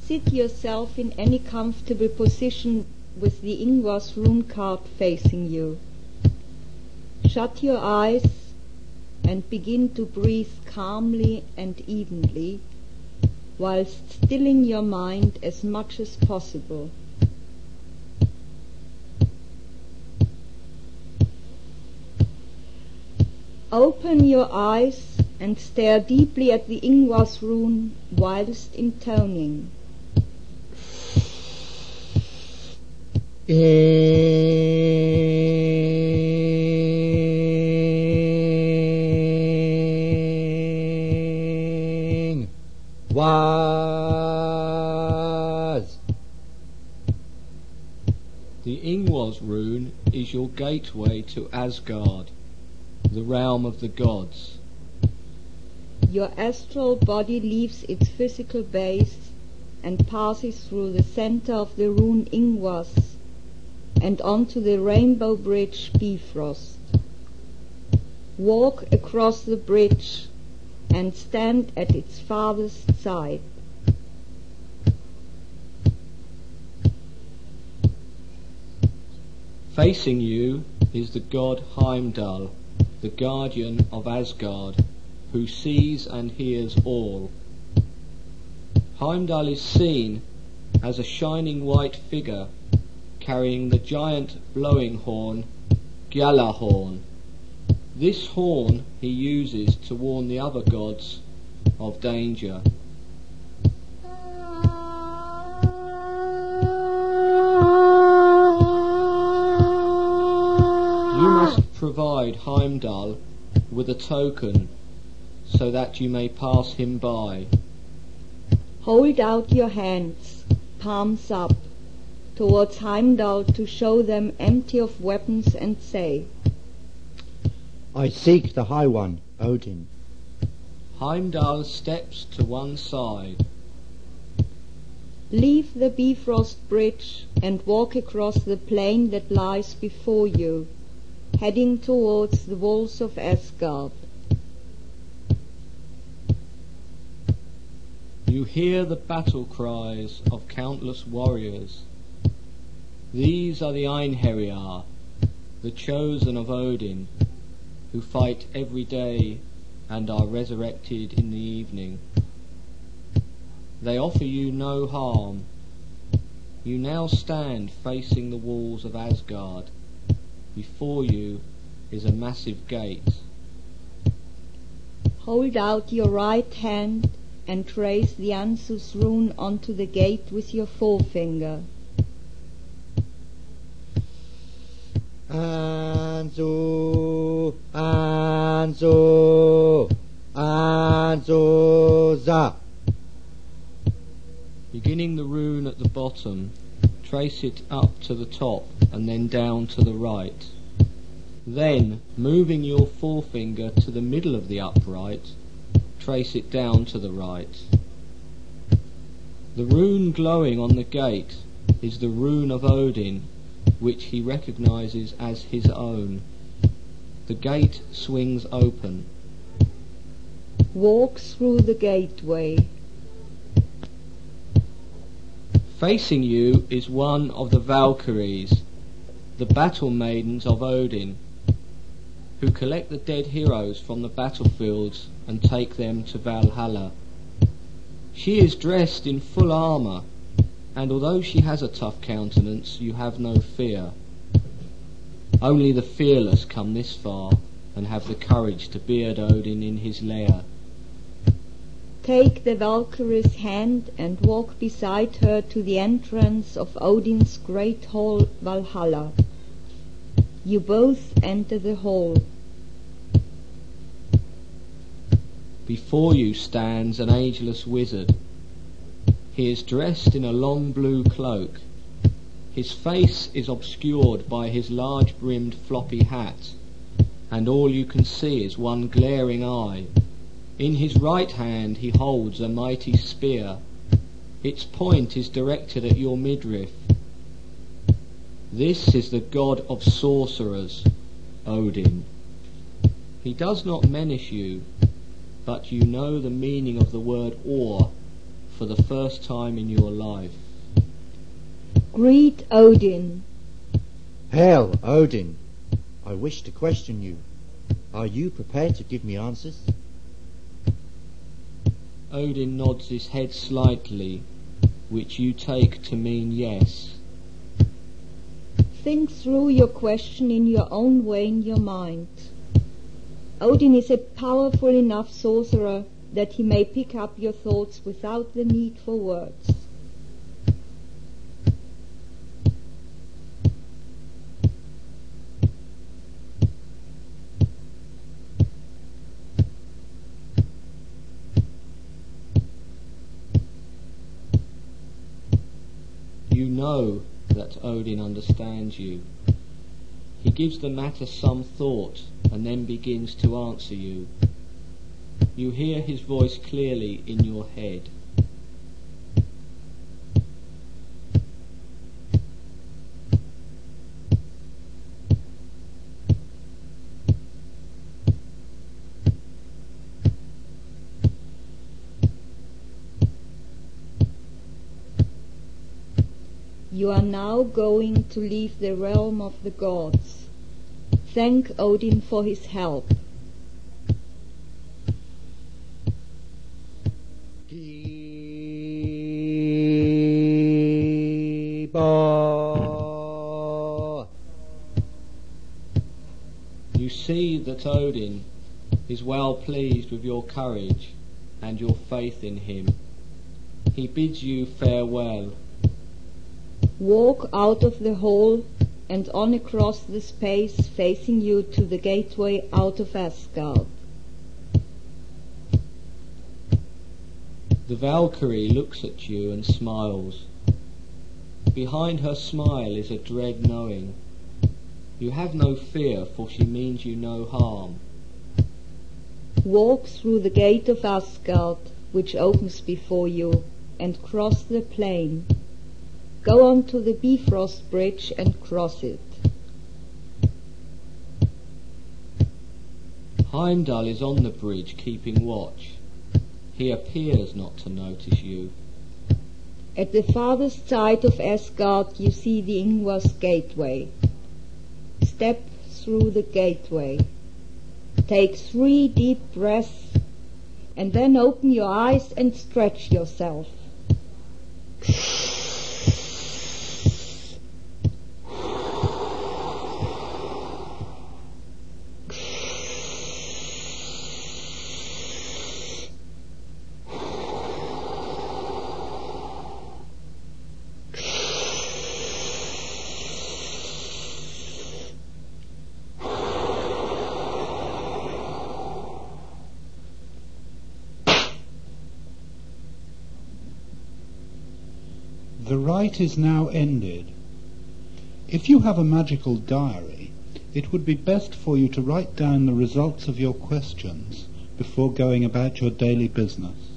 Sit yourself in any comfortable position with the Ingvar's rune card facing you. Shut your eyes and begin to breathe calmly and evenly, whilst stilling your mind as much as possible. Open your eyes and stare deeply at the Ingvar's rune whilst intoning. Was. The Ingvar's rune is your gateway to Asgard, the realm of the gods. Your astral body leaves its physical base and passes through the center of the rune Ingvar's and onto the rainbow bridge Bifrost. Walk across the bridge and stand at its farthest side. Facing you is the god Heimdall, the guardian of Asgard, who sees and hears all. Heimdall is seen as a shining white figure carrying the giant blowing horn, Gjallarhorn. This horn he uses to warn the other gods of danger. You must provide Heimdall with a token so that you may pass him by. Hold out your hands, palms up, towards Heimdall to show them empty of weapons and say, I seek the High One, Odin. Heimdall steps to one side. Leave the Bifrost bridge and walk across the plain that lies before you, heading towards the walls of Asgard. You hear the battle cries of countless warriors. These are the Einherjar, the chosen of Odin, who fight every day and are resurrected in the evening. They offer you no harm. You now stand facing the walls of Asgard. Before you is a massive gate. Hold out your right hand and trace the Anzus rune onto the gate with your forefinger. Anzu, Anzu, Anzuza. Beginning the rune at the bottom, trace it up to the top and then down to the right. Then, moving your forefinger to the middle of the upright, trace it down to the right. The rune glowing on the gate is the rune of Odin, which he recognizes as his own. The gate swings open. Walk through the gateway. Facing you is one of the Valkyries, the battle maidens of Odin, who collect the dead heroes from the battlefields and take them to Valhalla. She is dressed in full armour, and although she has a tough countenance, you have no fear. Only the fearless come this far and have the courage to beard Odin in his lair. Take the Valkyrie's hand and walk beside her to the entrance of Odin's great hall Valhalla. You both enter the hall. Before you stands an ageless wizard. He is dressed in a long blue cloak. His face is obscured by his large-brimmed floppy hat, and all you can see is one glaring eye. In his right hand he holds a mighty spear. Its point is directed at your midriff. This is the god of sorcerers, Odin. He does not menace you, but you know the meaning of the word Or for the first time in your life. Greet Odin. Hail, Odin. I wish to question you. Are you prepared to give me answers? Odin nods his head slightly, which you take to mean yes. Think through your question in your own way in your mind. Odin is a powerful enough sorcerer that he may pick up your thoughts without the need for words. You know that Odin understands you. He gives the matter some thought and then begins to answer you. You hear his voice clearly in your head. You are now going to leave the realm of the gods. Thank Odin for his help. You see that Odin is well pleased with your courage and your faith in him. He bids you farewell. Walk out of the hall and on across the space facing you to the gateway out of Asgard. The Valkyrie looks at you and smiles. Behind her smile is a dread knowing. You have no fear, for she means you no harm. Walk through the gate of Asgard, which opens before you, and cross the plain. Go on to the Bifrost Bridge and cross it. Heimdall is on the bridge keeping watch. He appears not to notice you. At the farthest side of Asgard you see the Ingvar's gateway. Step through the gateway. Take 3 deep breaths and then open your eyes and stretch yourself. The rite is now ended. If you have a magical diary, it would be best for you to write down the results of your questions before going about your daily business.